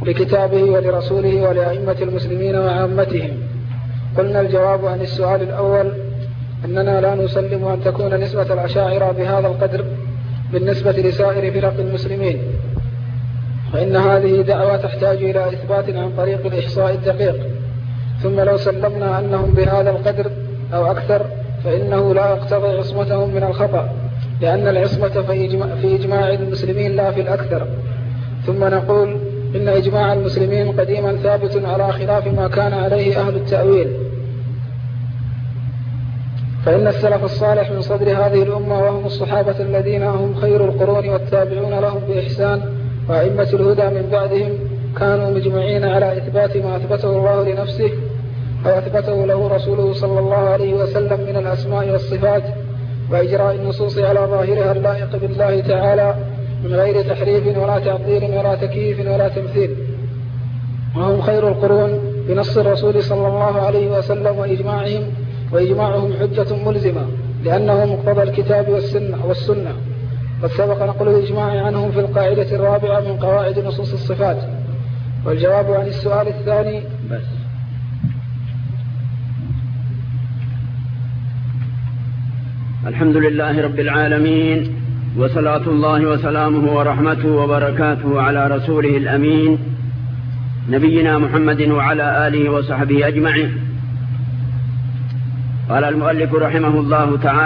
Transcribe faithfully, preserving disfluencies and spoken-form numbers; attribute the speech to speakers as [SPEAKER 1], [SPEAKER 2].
[SPEAKER 1] لكتابه ولرسوله ولأئمة المسلمين وعامتهم. قلنا الجواب عن السؤال الأول أننا لا نسلم أن تكون نسبة الأشاعرة بهذا القدر بالنسبة لسائر فرق المسلمين، فإن هذه دعوة تحتاج إلى إثبات عن طريق الإحصاء الدقيق. ثم لو سلمنا أنهم بهذا القدر أو أكثر فإنه لا يقتضي عصمتهم من الخطأ، لأن العصمة في إجماع المسلمين لا في الأكثر. ثم نقول إن إجماع المسلمين قديما ثابت على خلاف ما كان عليه أهل التأويل، فإن السلف الصالح من صدر هذه الأمة وهم الصحابة الذين هم خير القرون والتابعون لهم بإحسان وأئمة الهدى من بعدهم كانوا مجمعين على إثبات ما أثبته الله لنفسه أو أثبته له رسوله صلى الله عليه وسلم من الأسماء والصفات، وإجراء النصوص على ظاهرها اللائق بالله تعالى من غير تحريف ولا تعطيل ولا تكييف ولا تمثيل. وهم خير القرون بنص الرسول صلى الله عليه وسلم وإجماعهم، وإجماعهم حجة ملزمة لأنه مقتضى الكتاب والسنة, والسنة. قد سبق نقل الإجماع عنهم في القاعدة الرابعة من قواعد نصوص الصفات. والجواب عن السؤال الثاني بس.
[SPEAKER 2] الحمد لله رب العالمين، وصلاة الله وسلامه ورحمته وبركاته على رسوله الأمين نبينا محمد وعلى آله وصحبه أجمعين. قال المؤلف رحمه الله تعالى: